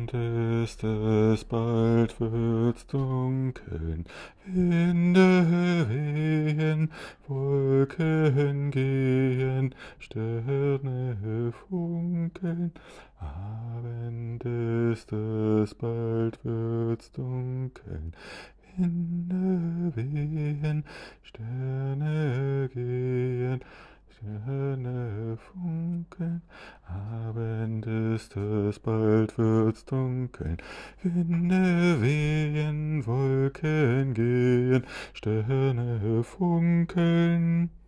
Abend ist es, bald wird's dunkeln, Winde wehen, Wolken gehen, Sterne funkeln. Abend ist es, bald wird's dunkeln, Winde wehen, Sterne gehen, Sterne funkeln. Abend ist es, bald wird's dunkeln, Winde wehen, Wolken gehen, Sterne funkeln.